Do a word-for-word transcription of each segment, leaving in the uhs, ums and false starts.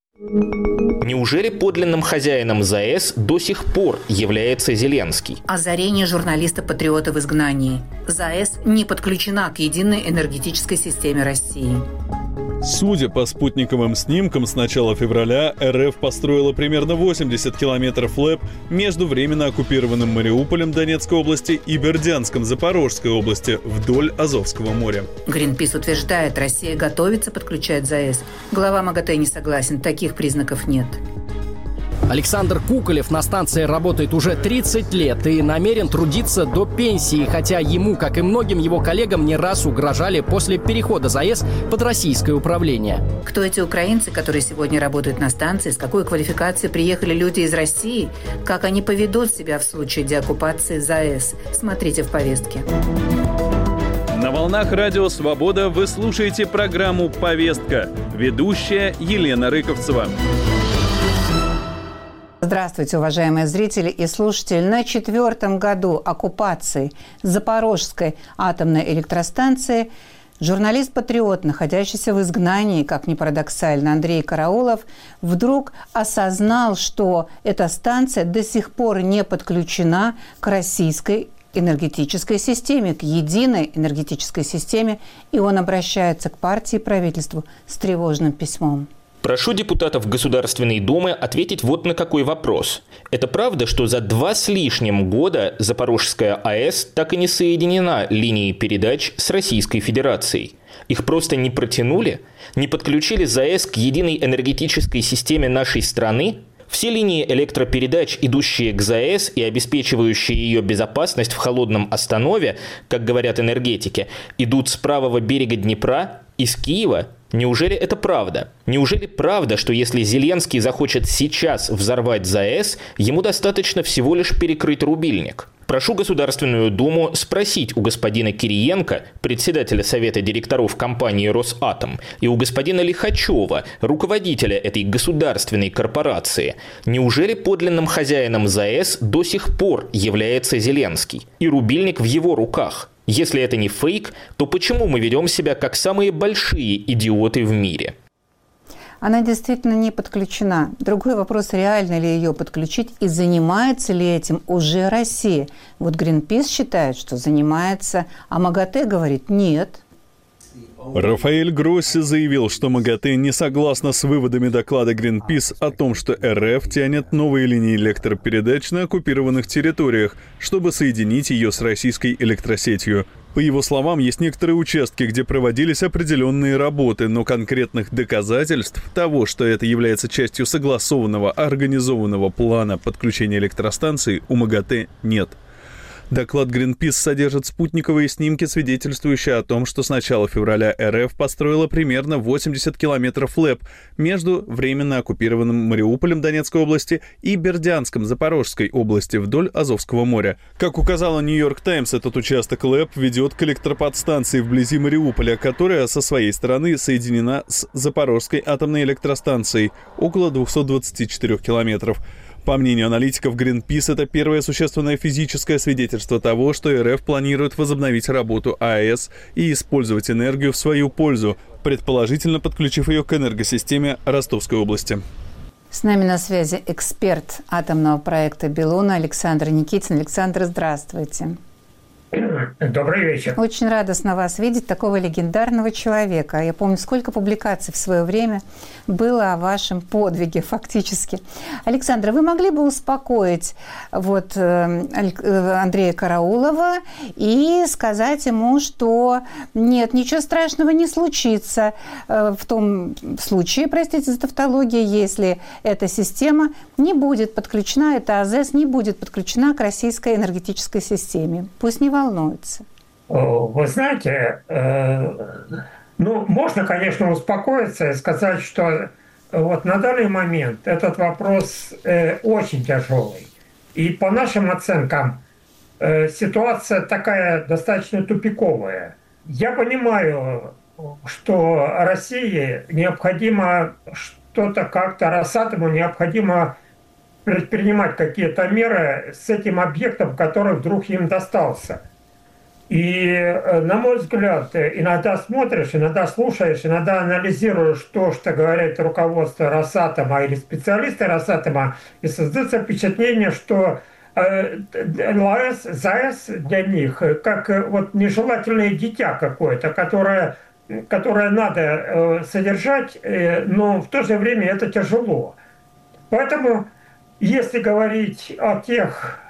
Неужели подлинным хозяином ЗАЭС до сих пор является Зеленский? Озарение журналиста-патриота в изгнании. ЗАЭС не подключена к единой энергетической системе России. Судя по спутниковым снимкам, с начала февраля РФ построила примерно восемьдесят километров ЛЭП между временно оккупированным Мариуполем Донецкой области и Бердянском Запорожской области вдоль Азовского моря. Гринпис утверждает, Россия готовится подключать ЗАЭС. Глава МАГАТЭ не согласен, таких признаков нет. Александр Куколев на станции работает уже тридцать лет и намерен трудиться до пенсии, хотя ему, как и многим его коллегам, не раз угрожали после перехода ЗАЭС под российское управление. Кто эти украинцы, которые сегодня работают на станции, с какой квалификацией приехали люди из России, как они поведут себя в случае деоккупации ЗАЭС, смотрите в повестке. На волнах Радио Свобода вы слушаете программу «Повестка». Ведущая Елена Рыковцева. Здравствуйте, уважаемые зрители и слушатели. На четвертом году оккупации Запорожской атомной электростанции журналист-патриот, находящийся в изгнании, как ни парадоксально, Андрей Караулов, вдруг осознал, что эта станция до сих пор не подключена к российской энергетической системе, к единой энергетической системе, и он обращается к партии и правительству с тревожным письмом. Прошу депутатов Государственной Думы ответить вот на какой вопрос. Это правда, что за два с лишним года Запорожская АЭС так и не соединена линией передач с Российской Федерацией? Их просто не протянули? Не подключили ЗАЭС к единой энергетической системе нашей страны? Все линии электропередач, идущие к ЗАЭС и обеспечивающие ее безопасность в холодном останове, как говорят энергетики, идут с правого берега Днепра, из Киева. Неужели это правда? Неужели правда, что если Зеленский захочет сейчас взорвать ЗАЭС, ему достаточно всего лишь перекрыть рубильник? Прошу Государственную Думу спросить у господина Кириенко, председателя Совета директоров компании «Росатом», и у господина Лихачева, руководителя этой государственной корпорации, неужели подлинным хозяином ЗАЭС до сих пор является Зеленский, и рубильник в его руках? Если это не фейк, то почему мы ведем себя как самые большие идиоты в мире? Она действительно не подключена. Другой вопрос, реально ли ее подключить и занимается ли этим уже Россия. Вот Гринпис считает, что занимается, а МАГАТЭ говорит нет. Рафаэль Гросси заявил, что МАГАТЭ не согласна с выводами доклада Greenpeace о том, что РФ тянет новые линии электропередач на оккупированных территориях, чтобы соединить ее с российской электросетью. По его словам, есть некоторые участки, где проводились определенные работы, но конкретных доказательств того, что это является частью согласованного, организованного плана подключения электростанций, у МАГАТЭ нет. Доклад Greenpeace содержит спутниковые снимки, свидетельствующие о том, что с начала февраля РФ построила примерно восемьдесят километров ЛЭП между временно оккупированным Мариуполем Донецкой области и Бердянском Запорожской области вдоль Азовского моря. Как указала Нью-Йорк Таймс, этот участок ЛЭП ведет к электроподстанции вблизи Мариуполя, которая со своей стороны соединена с Запорожской атомной электростанцией около двухсот двадцати четырёх километров. По мнению аналитиков Greenpeace, это первое существенное физическое свидетельство того, что РФ планирует возобновить работу АЭС и использовать энергию в свою пользу, предположительно подключив ее к энергосистеме Ростовской области. С нами на связи эксперт атомного проекта «Белуна» Александр Никитин. Александр, здравствуйте. Добрый вечер. Очень радостно вас видеть, такого легендарного человека. Я помню, сколько публикаций в свое время было о вашем подвиге фактически. Александр, вы могли бы успокоить вот, Андрея Караулова и сказать ему, что нет, ничего страшного не случится в том случае, простите за тавтологию, если эта система не будет подключена, эта АЗС не будет подключена к российской энергетической системе. Пусть не волнуется. Вы знаете, ну, можно, конечно, успокоиться и сказать, что вот на данный момент этот вопрос очень тяжелый. И по нашим оценкам ситуация такая достаточно тупиковая. Я понимаю, что России необходимо что-то как-то, Росатому необходимо предпринимать какие-то меры с этим объектом, который вдруг им достался. И, на мой взгляд, иногда смотришь, иногда слушаешь, иногда анализируешь то, что говорит руководство Росатома или специалисты Росатома, и создается впечатление, что ЛАЭС, ЗАЭС для них как вот нежелательное дитя какое-то, которое, которое надо содержать, но в то же время это тяжело. Поэтому, если говорить о тех,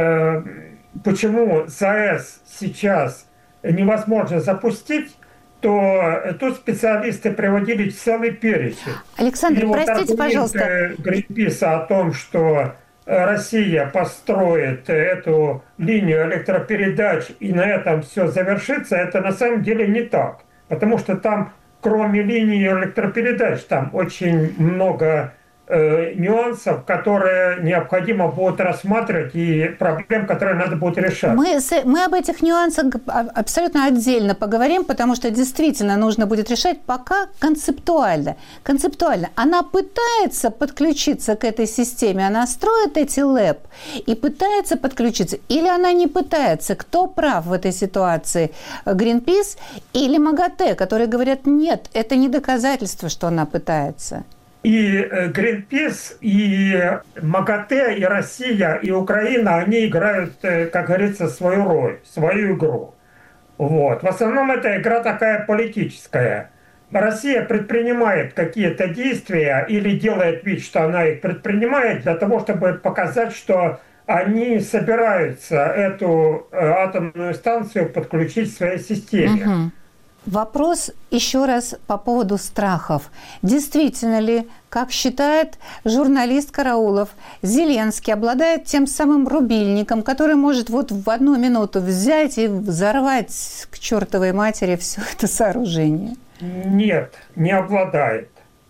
почему ЗАЭС сейчас невозможно запустить, то тут специалисты приводили целый перечень. Александр, и простите, вот пожалуйста. Гринписа о том, что Россия построит эту линию электропередач и на этом все завершится, это на самом деле не так. Потому что там, кроме линии электропередач, там очень много э, нюансов, которые необходимо будет рассматривать, и проблем, которые надо будет решать. Мы, мы об этих нюансах абсолютно отдельно поговорим, потому что действительно нужно будет решать пока концептуально. Концептуально. Она пытается подключиться к этой системе, она строит эти лэп и пытается подключиться, или она не пытается. Кто прав в этой ситуации? Greenpeace или МАГАТЭ, которые говорят, нет, это не доказательство, что она пытается. И Greenpeace, и МАГАТЭ, и Россия, и Украина, они играют, как говорится, свою роль, свою игру. Вот. В основном эта игра такая политическая. Россия предпринимает какие-то действия или делает вид, что она их предпринимает для того, чтобы показать, что они собираются эту атомную станцию подключить к своей системе. Угу. Вопрос еще раз по поводу страхов. Действительно ли, как считает журналист Караулов, Зеленский обладает тем самым рубильником, который может вот в одну минуту взять и взорвать к чертовой матери все это сооружение? Нет, не обладает.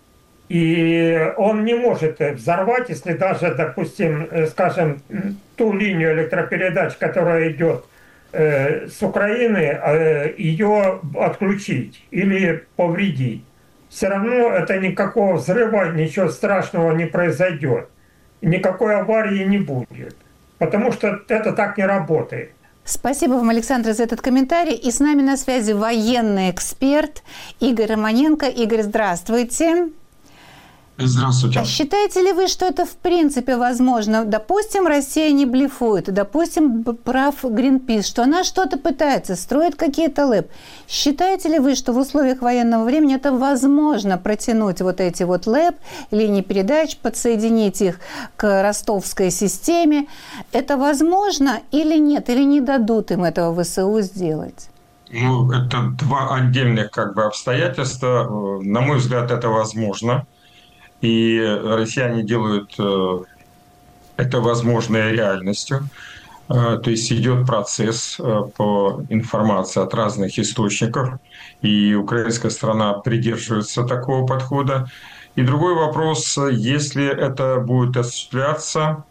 И он не может взорвать, если даже, допустим, скажем, ту линию электропередач, которая идет с Украины, ее отключить или повредить. Все равно это никакого взрыва, ничего страшного не произойдет. Никакой аварии не будет. Потому что это так не работает. Спасибо вам, Александр, за этот комментарий. И с нами на связи военный эксперт Игорь Романенко. Игорь, здравствуйте. Здравствуйте. А считаете ли вы, что это в принципе возможно? Допустим, Россия не блефует, допустим, прав Greenpeace, что она что-то пытается, строит какие-то лэп. Считаете ли вы, что в условиях военного времени это возможно протянуть вот эти вот лэп, линии передач, подсоединить их к ростовской системе? Это возможно или нет? Или не дадут им этого ВСУ сделать? Ну, это два отдельных как бы обстоятельства. На мой взгляд, это возможно. И россияне делают это возможной реальностью. То есть идет процесс по информации от разных источников, и украинская сторона придерживается такого подхода. И другой вопрос, если это будет осуществляться,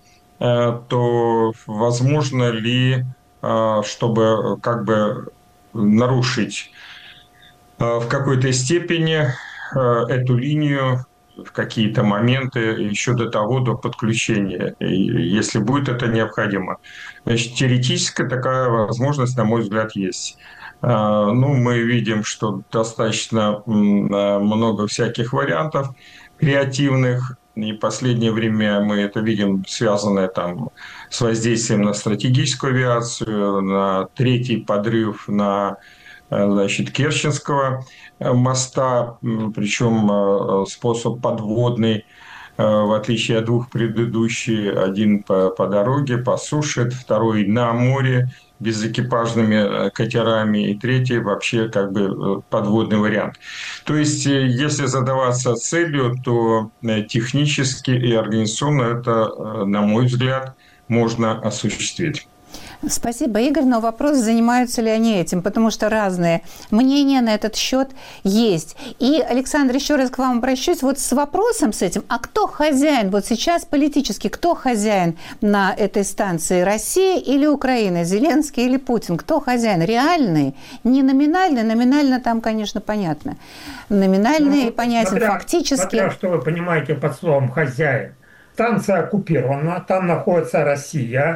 то возможно ли, чтобы как бы нарушить в какой-то степени эту линию в какие-то моменты еще до того, до подключения, если будет это необходимо. Значит, теоретически такая возможность, на мой взгляд, есть. Ну, мы видим, что достаточно много всяких вариантов креативных, и в последнее время мы это видим, связанное там с воздействием на стратегическую авиацию, на третий подрыв на, значит, Керченского моста, причем способ подводный, в отличие от двух предыдущих, один по, по дороге, по суше, второй на море, безэкипажными катерами, и третий вообще как бы подводный вариант. То есть, если задаваться целью, то технически и организационно это, на мой взгляд, можно осуществить. Спасибо, Игорь, но вопрос, занимаются ли они этим, потому что разные мнения на этот счет есть. И, Александр, еще раз к вам обращусь вот с вопросом с этим, а кто хозяин вот сейчас политически, кто хозяин на этой станции, Россия или Украина, Зеленский или Путин, кто хозяин, реальный, не номинальный, номинально там, конечно, понятно, номинальный ну, понятен, смотря, фактически. Смотря, что вы понимаете под словом «хозяин». Станция оккупирована, там находится Россия.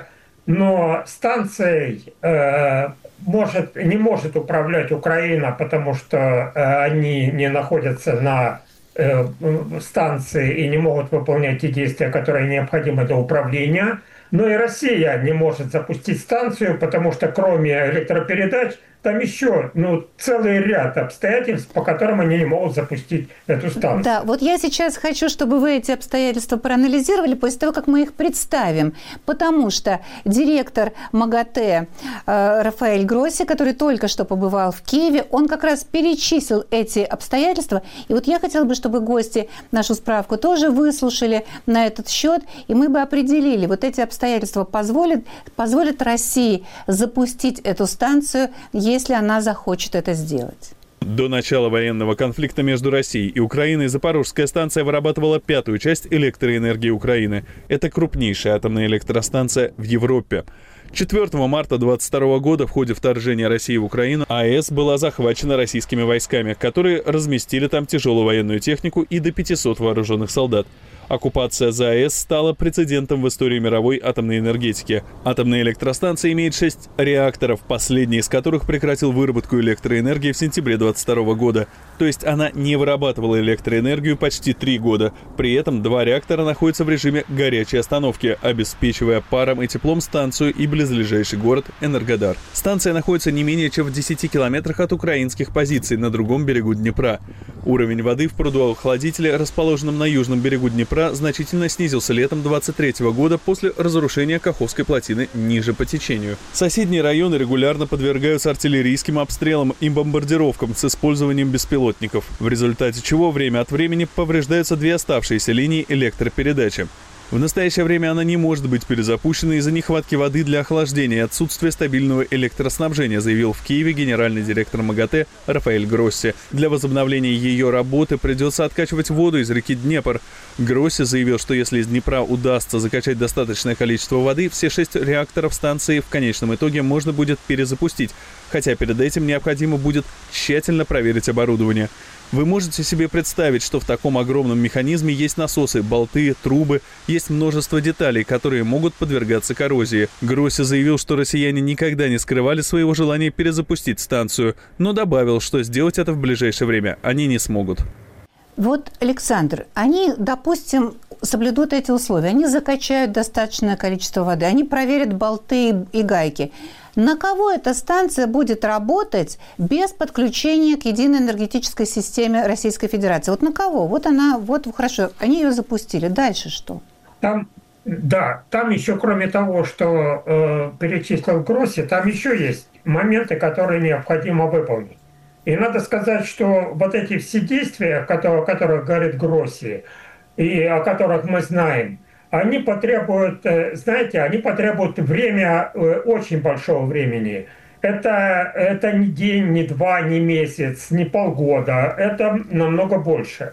но станцией э, может, не может управлять Украина, потому что э, они не находятся на э, станции и не могут выполнять те действия, которые необходимы для управления. Но и Россия не может запустить станцию, потому что кроме электропередач там еще ну, целый ряд обстоятельств, по которым они не могут запустить эту станцию. Да, вот я сейчас хочу, чтобы вы эти обстоятельства проанализировали после того, как мы их представим. Потому что директор МАГАТЭ э, Рафаэль Гросси, который только что побывал в Киеве, он как раз перечислил эти обстоятельства. И вот я хотела бы, чтобы гости нашу справку тоже выслушали на этот счет, и мы бы определили, вот эти обстоятельства позволят, позволят России запустить эту станцию, если она захочет это сделать. До начала военного конфликта между Россией и Украиной Запорожская станция вырабатывала пятую часть электроэнергии Украины. Это крупнейшая атомная электростанция в Европе. четвёртого марта две тысячи двадцать второго года в ходе вторжения России в Украину АЭС была захвачена российскими войсками, которые разместили там тяжелую военную технику и до пятисот вооруженных солдат. Оккупация ЗАЭС стала прецедентом в истории мировой атомной энергетики. Атомная электростанция имеет шесть реакторов, последний из которых прекратил выработку электроэнергии в сентябре две тысячи двадцать второго года. То есть она не вырабатывала электроэнергию почти три года. При этом два реактора находятся в режиме горячей остановки, обеспечивая паром и теплом станцию и близлежащий город Энергодар. Станция находится не менее чем в десяти километрах от украинских позиций на другом берегу Днепра. Уровень воды в пруду-охладителе, расположенном на южном берегу Днепра, значительно снизился летом двадцать третьего года после разрушения Каховской плотины ниже по течению. Соседние районы регулярно подвергаются артиллерийским обстрелам и бомбардировкам с использованием беспилотников, в результате чего время от времени повреждаются две оставшиеся линии электропередачи. В настоящее время она не может быть перезапущена из-за нехватки воды для охлаждения и отсутствия стабильного электроснабжения, заявил в Киеве генеральный директор МАГАТЭ Рафаэль Гросси. Для возобновления ее работы придется откачивать воду из реки Днепр. Гросси заявил, что если из Днепра удастся закачать достаточное количество воды, все шесть реакторов станции в конечном итоге можно будет перезапустить, хотя перед этим необходимо будет тщательно проверить оборудование. Вы можете себе представить, что в таком огромном механизме есть насосы, болты, трубы, есть множество деталей, которые могут подвергаться коррозии. Гросси заявил, что россияне никогда не скрывали своего желания перезапустить станцию, но добавил, что сделать это в ближайшее время они не смогут. Вот, Александр, они, допустим, соблюдут эти условия, они закачают достаточное количество воды, они проверят болты и гайки. На кого эта станция будет работать без подключения к единой энергетической системе Российской Федерации? Вот на кого? Вот она, вот хорошо, они ее запустили. Дальше что? Там, да, там еще кроме того, что э, перечислил Гросси, там еще есть моменты, которые необходимо выполнить. И надо сказать, что вот эти все действия, о которых говорит Гросси, и о которых мы знаем, они потребуют, знаете, они потребуют время, очень большого времени. Это, это не день, не два, не месяц, не полгода. Это намного больше.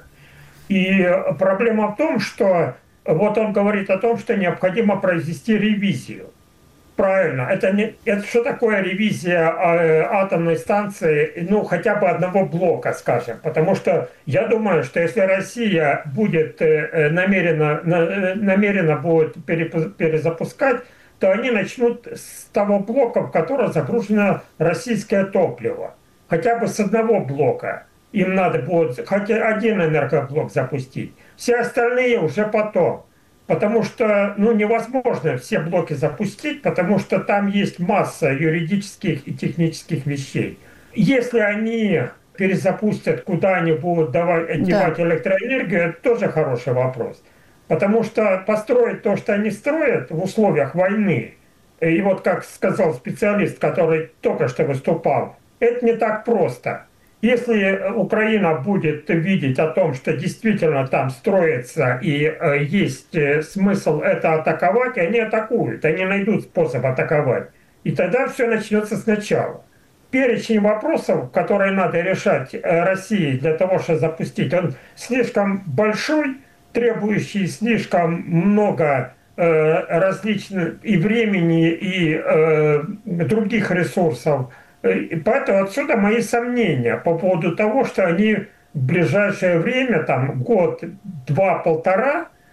И проблема в том, что вот он говорит о том, что необходимо произвести ревизию. Правильно. Это, не, это что такое ревизия э, атомной станции, ну, хотя бы одного блока, скажем. Потому что я думаю, что если Россия будет э, намеренно, на, намеренно будет перезапускать, то они начнут с того блока, в который загружено российское топливо. Хотя бы с одного блока. Им надо будет хотя один энергоблок запустить. Все остальные уже потом. Потому что ну, невозможно все блоки запустить, потому что там есть масса юридических и технических вещей. Если они перезапустят, куда они будут давать, девать да. электроэнергию, это тоже хороший вопрос. Потому что построить то, что они строят в условиях войны, и вот как сказал специалист, который только что выступал, это не так просто. Если Украина будет видеть о том, что действительно там строится и э, есть э, смысл это атаковать, они атакуют, они найдут способ атаковать. И тогда все начнется сначала. Перечень вопросов, которые надо решать э, России для того, чтобы запустить, он слишком большой, требующий слишком много э, различных и времени, и э, других ресурсов. И поэтому отсюда мои сомнения по поводу того, что они в ближайшее время, там год, два, полтора,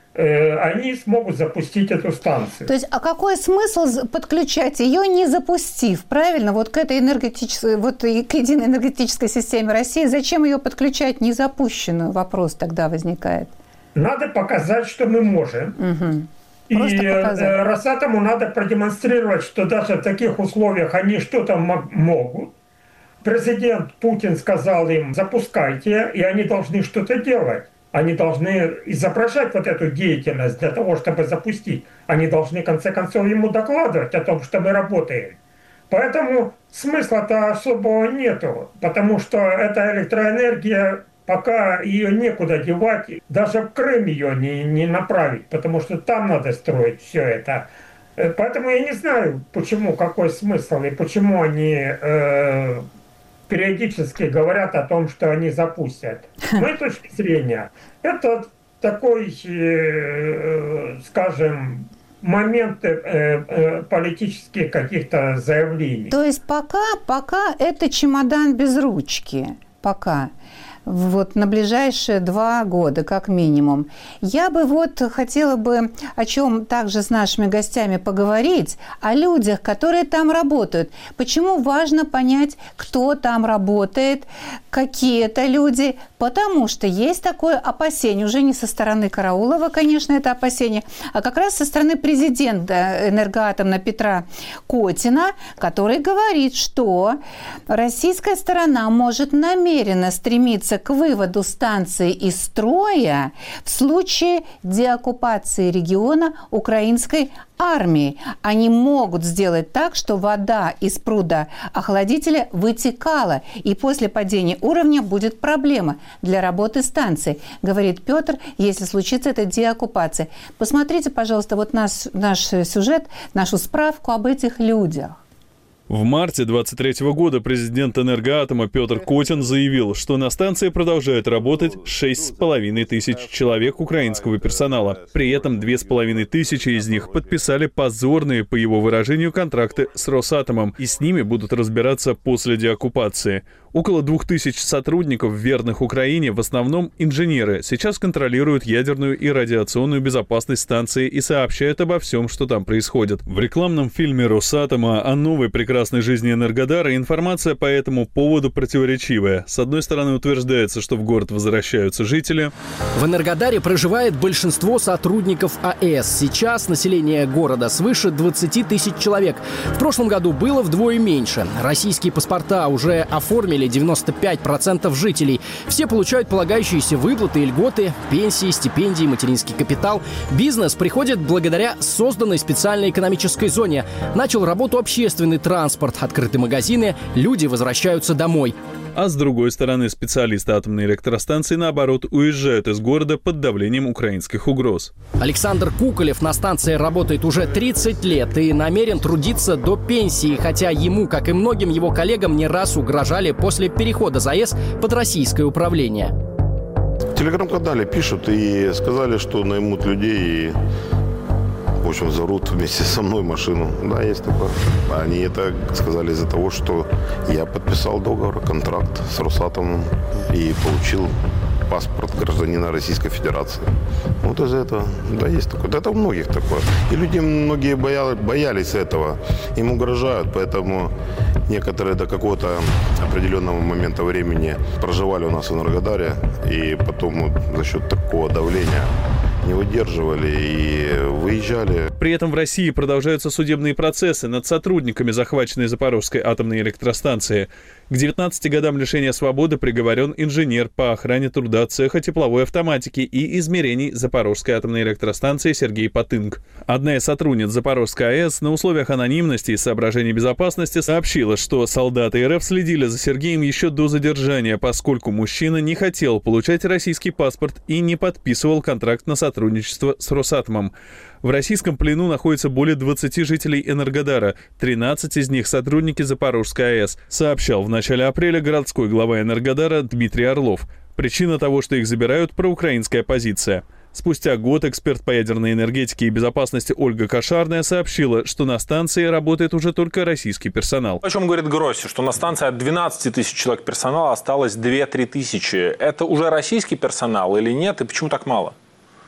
они смогут запустить эту станцию. То есть, а какой смысл подключать ее, не запустив, правильно, вот к этой энергетической, вот к единой энергетической системе России? Зачем ее подключать незапущенную? Вопрос тогда возникает. Надо показать, что мы можем. Угу. И Росатому надо продемонстрировать, что даже в таких условиях они что-то могут. Президент Путин сказал им: запускайте, и они должны что-то делать. Они должны изображать вот эту деятельность для того, чтобы запустить. Они должны, в конце концов, ему докладывать о том, что мы работаем. Поэтому смысла-то особого нету, потому что эта электроэнергия, пока ее некуда девать, даже в Крым ее не, не направить, потому что там надо строить все это. Поэтому я не знаю, почему, какой смысл и почему они э, периодически говорят о том, что они запустят. С моей точки зрения, это такой, э, скажем, момент э, э, политических каких-то заявлений. То есть пока, пока это чемодан без ручки, пока. Вот на ближайшие два года, как минимум. Я бы вот хотела бы о чем также с нашими гостями поговорить, о людях, которые там работают. Почему важно понять, кто там работает, какие это люди, потому что есть такое опасение, уже не со стороны Караулова, конечно, это опасение, а как раз со стороны президента Энергоатома Петра Котина, который говорит, что российская сторона может намеренно стремиться к выводу станции из строя в случае деоккупации региона украинской армией. Они могут сделать так, что вода из пруда охладителя вытекала, и после падения уровня будет проблема для работы станции, говорит Петр, если случится эта деоккупация. Посмотрите, пожалуйста, вот наш, наш сюжет, нашу справку об этих людях. В марте двадцать третьего года президент Энергоатома Петр Котин заявил, что на станции продолжает работать шесть с половиной тысяч человек украинского персонала. При этом две с половиной тысячи из них подписали позорные, по его выражению, контракты с Росатомом, и с ними будут разбираться после деоккупации. Около двух тысяч сотрудников, верных Украине, в основном инженеры, сейчас контролируют ядерную и радиационную безопасность станции и сообщают обо всем, что там происходит. В рекламном фильме Росатома о новой прекрасной жизни Энергодара информация по этому поводу противоречивая. С одной стороны, утверждается, что в город возвращаются жители. В Энергодаре проживает большинство сотрудников АЭС. Сейчас население города свыше двадцати тысяч человек. В прошлом году было вдвое меньше. Российские паспорта уже оформили девяносто пять процентов жителей. Все получают полагающиеся выплаты и льготы, пенсии, стипендии, материнский капитал. Бизнес приходит благодаря созданной специальной экономической зоне. Начал работу общественный транспорт, открыты магазины, люди возвращаются домой. А с другой стороны, специалисты атомной электростанции, наоборот, уезжают из города под давлением украинских угроз. Александр Куколев на станции работает уже тридцать лет и намерен трудиться до пенсии, хотя ему, как и многим его коллегам, не раз угрожали после перехода ЗАЭС под российское управление. В телеграм-канале пишут и сказали, что наймут людей и, в общем, взорвут вместе со мной машину. Да, есть такое. Они это сказали из-за того, что я подписал договор, контракт с Росатомом и получил паспорт гражданина Российской Федерации. Вот из-за этого, да, есть такое. Это у многих такое. И люди многие боялись, боялись этого. Им угрожают, поэтому некоторые до какого-то определенного момента времени проживали у нас в Энергодаре, и потом вот за счет такого давления не выдерживали и выезжали. При этом в России продолжаются судебные процессы над сотрудниками захваченной Запорожской атомной электростанции. К девятнадцати годам лишения свободы приговорен инженер по охране труда цеха тепловой автоматики и измерений Запорожской атомной электростанции Сергей Потынг. Одна из сотрудниц Запорожской АЭС на условиях анонимности и соображений безопасности сообщила, что солдаты РФ следили за Сергеем еще до задержания, поскольку мужчина не хотел получать российский паспорт и не подписывал контракт на сотрудничество с Росатомом. В российском плену находится более двадцати жителей Энергодара, тринадцать из них сотрудники Запорожской АЭС, сообщал в начале апреля городской глава Энергодара Дмитрий Орлов. Причина того, что их забирают, проукраинская позиция. Спустя год эксперт по ядерной энергетике и безопасности Ольга Кошарная сообщила, что на станции работает уже только российский персонал. О чем говорит Гросси, что на станции от двенадцати тысяч человек персонала осталось две-три тысячи. Это уже российский персонал или нет, и почему так мало?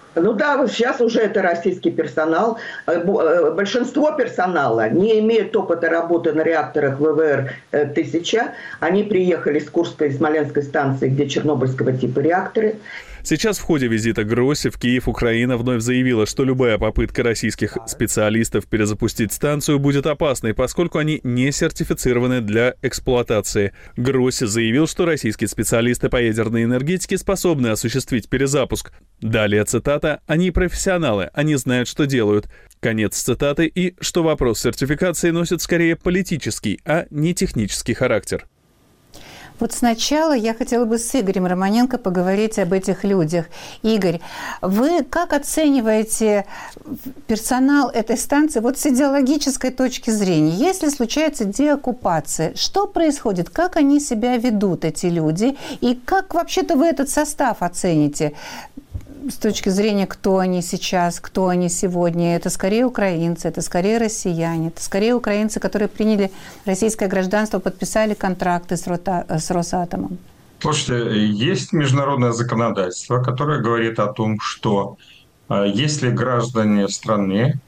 Ну да, сейчас уже это российский персонал. Большинство персонала не имеет опыта работы на реакторах вэ вэ эр тысяча. Они приехали с Курской и Смоленской станции, где чернобыльского типа реакторы. Сейчас в ходе визита Гросси в Киев Украина вновь заявила, что любая попытка российских специалистов перезапустить станцию будет опасной, поскольку они не сертифицированы для эксплуатации. Гросси заявил, что российские специалисты по ядерной энергетике способны осуществить перезапуск. Далее цитата: «Они профессионалы, они знают, что делают». Конец цитаты, и что вопрос сертификации носит скорее политический, а не технический характер. Вот сначала я хотела бы с Игорем Романенко поговорить об этих людях. Игорь, вы как оцениваете персонал этой станции вот с идеологической точки зрения? Если случается деоккупация, что происходит? Как они себя ведут, эти люди? И как вообще-то вы этот состав оцените? С точки зрения, кто они сейчас, кто они сегодня. Это скорее украинцы, это скорее россияне, это скорее украинцы, которые приняли российское гражданство, подписали контракты с, Рота, с Росатомом. Слушайте, есть международное законодательство, которое говорит о том, что если граждане страны,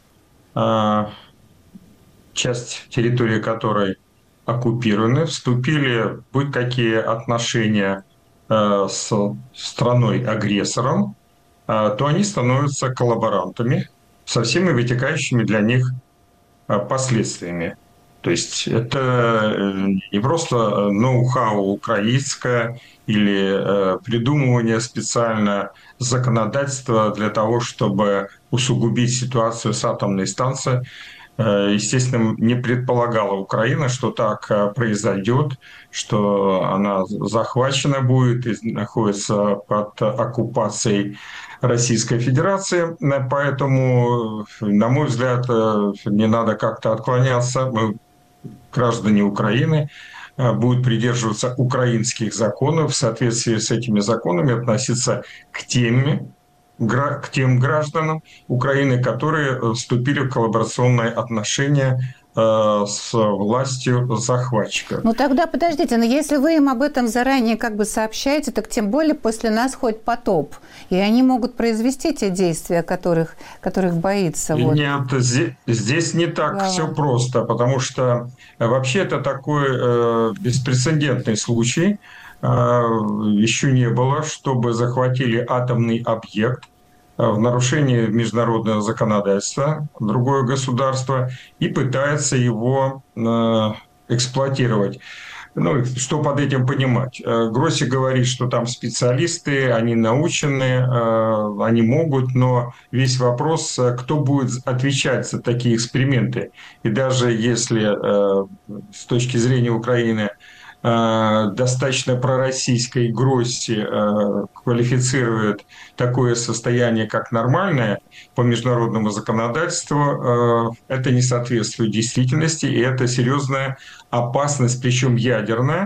часть территории которой оккупированы, вступили в будь какие отношения с страной-агрессором, то они становятся коллаборантами со всеми вытекающими для них последствиями. То есть это не просто ноу-хау украинское или придумывание специально законодательства для того, чтобы усугубить ситуацию с атомной станцией. Естественно, не предполагала Украина, что так произойдет, что она захвачена будет и находится под оккупацией Российской Федерации. Поэтому, на мой взгляд, не надо как-то отклоняться. Мы, граждане Украины, будут придерживаться украинских законов, в соответствии с этими законами относиться к теме, к тем гражданам Украины, которые вступили в коллаборационные отношения с властью захватчика. Ну тогда подождите, но если вы им об этом заранее как бы сообщаете, так тем более после нас хоть потоп. И они могут произвести те действия, которых, которых боится. Вот. Нет, здесь, здесь не так да. все просто, потому что вообще это такой э, беспрецедентный случай. Э, еще не было, чтобы захватили атомный объект в нарушении международного законодательства другое государство и пытается его э, эксплуатировать. Ну, что под этим понимать? Гросси говорит, что там специалисты, они научены, э, они могут, но весь вопрос, кто будет отвечать за такие эксперименты. И даже если э, с точки зрения Украины достаточно пророссийской Гросси э, квалифицирует такое состояние как нормальное по международному законодательству, э, это не соответствует действительности, и это серьезная опасность, причем ядерная.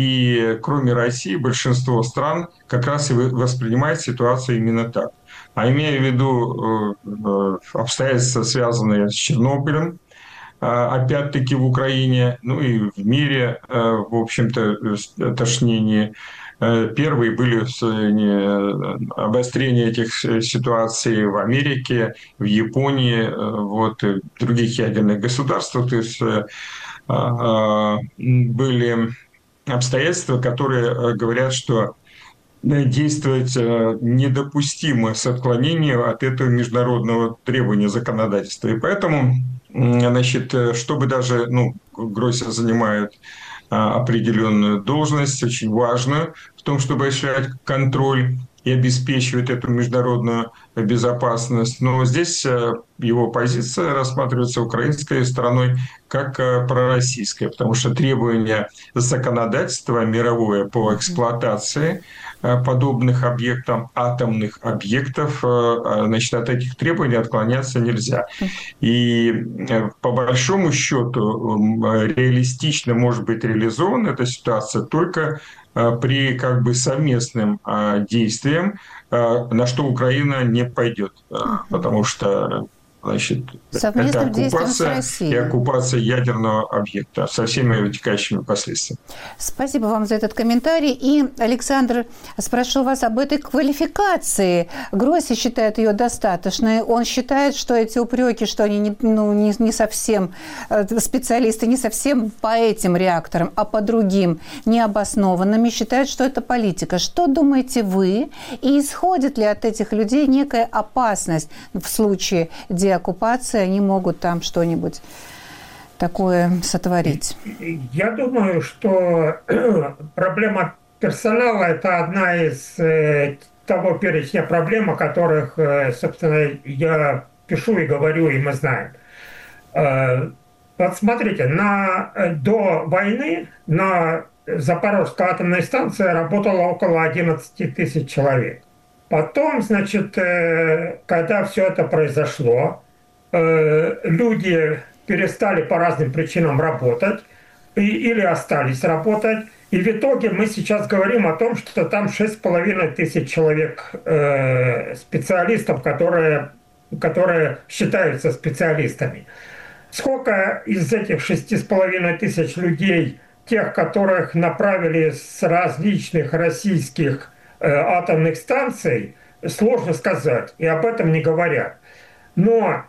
И кроме России большинство стран как раз и воспринимает ситуацию именно так. А имея в виду э, обстоятельства, связанные с Чернобылем, опять-таки в Украине, ну и в мире, в общем-то, тошнение. Первые были обострения этих ситуаций в Америке, в Японии, вот, и в других ядерных государствах. То есть были обстоятельства, которые говорят, что действовать недопустимо с отклонением от этого международного требования законодательства. И поэтому, значит, чтобы даже, ну, Гросси занимает определенную должность, очень важную, в том, чтобы осуществлять контроль и обеспечивать эту международную безопасность. Но здесь его позиция рассматривается украинской стороной как пророссийская, потому что требования законодательства мировое по эксплуатации подобных объектов, атомных объектов, значит, от этих требований отклоняться нельзя. И по большому счету реалистично может быть реализована эта ситуация только при как бы совместным действиям, на что Украина не пойдет, потому что значит, совместным это действием с оккупация Россией. и оккупация ядерного объекта со всеми вытекающими последствиями. Спасибо вам за этот комментарий. И, Александр, спрошу вас об этой квалификации. Гросси считает ее достаточной. Он считает, что эти упреки, что они не, ну, не, не совсем специалисты, не совсем по этим реакторам, а по другим, необоснованными, считает, что это политика. Что думаете вы? И исходит ли от этих людей некая опасность в случае деоккупации? Они могут там что-нибудь такое сотворить? Я думаю, что проблема персонала – это одна из э, того перечня проблем, о которых, э, собственно, я пишу и говорю, и мы знаем. Э, вот смотрите, на, до войны на Запорожской атомной станции работало около одиннадцати тысяч человек. Потом, значит, э, когда все это произошло, э, люди перестали по разным причинам работать и, или остались работать. И в итоге мы сейчас говорим о том, что там шесть с половиной тысяч человек э, специалистов, которые, которые считаются специалистами. Сколько из этих шести с половиной тысяч людей, тех, которых направили с различных российских э, атомных станций, сложно сказать, и об этом не говорят. Но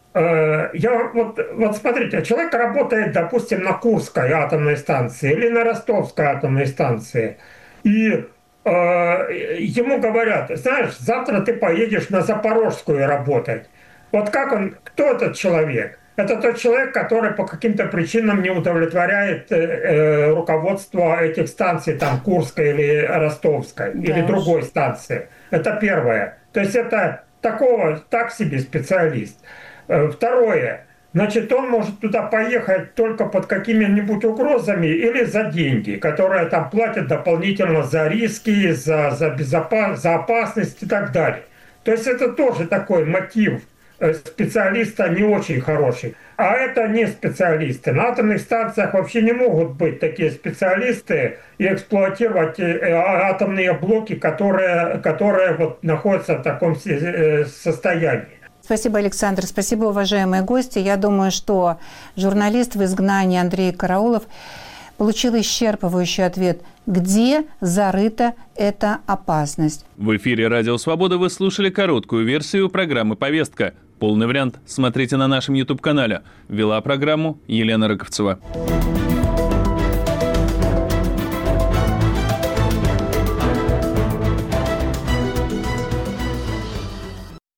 Я, вот, вот смотрите, человек работает, допустим, на Курской атомной станции или на Ростовской атомной станции, и э, ему говорят: знаешь, завтра ты поедешь на Запорожскую работать. Вот как он, кто этот человек? Это тот человек, который по каким-то причинам не удовлетворяет э, э, руководство этих станций, там, Курской или Ростовской, да, или другой станции. Это первое. То есть это такого, так себе специалист. Второе. Значит, он может туда поехать только под какими-нибудь угрозами или за деньги, которые там платят дополнительно за риски, за, за, безопас, за опасность и так далее. То есть это тоже такой мотив специалиста не очень хороший. А это не специалисты. На атомных станциях вообще не могут быть такие специалисты и эксплуатировать атомные блоки, которые, которые вот находятся в таком состоянии. Спасибо, Александр. Спасибо, уважаемые гости. Я думаю, что журналист в изгнании Андрей Караулов получил исчерпывающий ответ, где зарыта эта опасность. В эфире «Радио Свобода» вы слушали короткую версию программы «Повестка». Полный вариант смотрите на нашем YouTube-канале. Вела программу Елена Рыковцева.